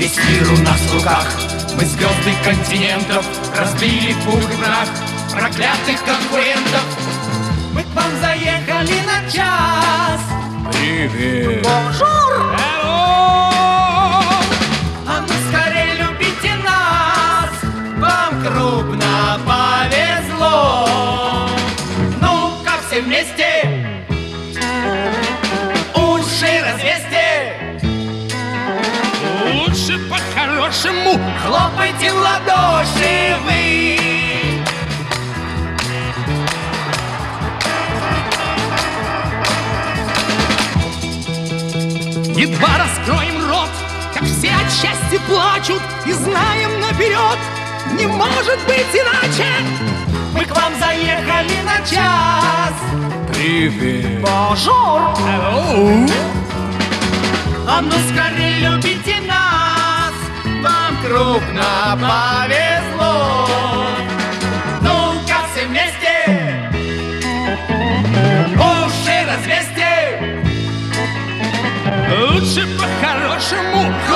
Весь мир у нас в руках, мы звезды континентов, разбили в пух и прах проклятых конкурентов. Мы к вам заехали на час. Привет. Бонжур. Hello. А ну скорее любите нас, вам крупно повезло. Ну-ка все вместе уши развесьте. Лучше по-хорошему Хлопайте в ладоши вы. едва раскроем рот, как все от счастья плачут, и знаем наперед, не может быть иначе. Мы к вам заехали на час. Привет. Бонжур. Hello. А ну скорее любите нас, вам крупно повезло. Ну-ка все вместе уши развесьте. Лучше по-хорошему